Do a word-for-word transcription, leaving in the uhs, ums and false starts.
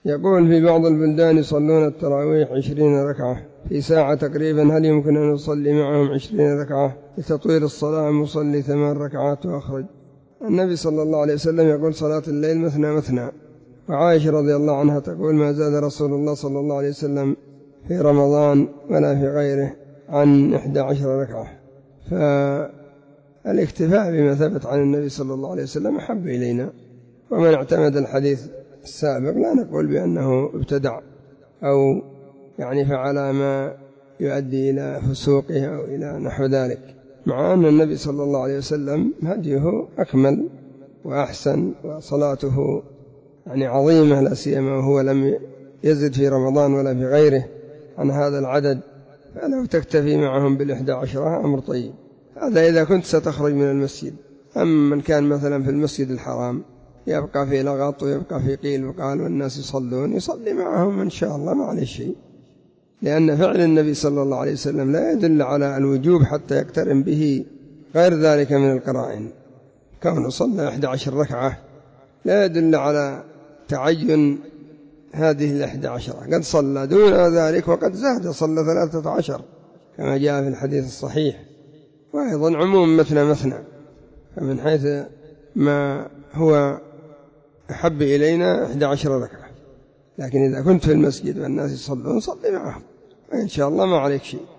يقول في بعض البلدان يصلون التراويح عشرين ركعة في ساعة تقريبا، هل يمكن أن نصلي معهم عشرين ركعة لتطويل الصلاة مصلي ثمان ركعات وأخرج؟ النبي صلى الله عليه وسلم يقول صلاة الليل مثنى مثنى، وعائشة رضي الله عنها تقول ما زاد رسول الله صلى الله عليه وسلم في رمضان ولا في غيره عن إحدى عشر ركعة. فالاكتفاء بما ثبت عن النبي صلى الله عليه وسلم أحب إلينا، ومن اعتمد الحديث السابق لا نقول بأنه ابتدع أو يعني فعل ما يؤدي إلى فسوقه أو إلى نحو ذلك، مع أن النبي صلى الله عليه وسلم هديه أكمل وأحسن وصلاته يعني عظيمة، لا سيما وهو لم يزد في رمضان ولا في غيره عن هذا العدد، فلو تكتفي معهم بالإحدى عشرة أمر طيب. هذا إذا كنت ستخرج من المسجد. أما من كان مثلا في المسجد الحرام يبقى في لغط ويبقى في قيل وقال والناس يصلون، يصلي معهم إن شاء الله ما عليه شيء، لأن فعل النبي صلى الله عليه وسلم لا يدل على الوجوب حتى يقترن به غير ذلك من القرائن. كونه صلى إحدى عشر ركعة لا يدل على تعين هذه الإحدى عشرة، قد صلى دون ذلك وقد زاد صلى ثلاثة عشر كما جاء في الحديث الصحيح. وأيضا عموم مثنى مثنى، فمن حيث ما هو أحب إلينا إحدى عشر ركعة، لكن إذا كنت في المسجد والناس يصلون صلي معهم إن شاء الله ما عليك شيء.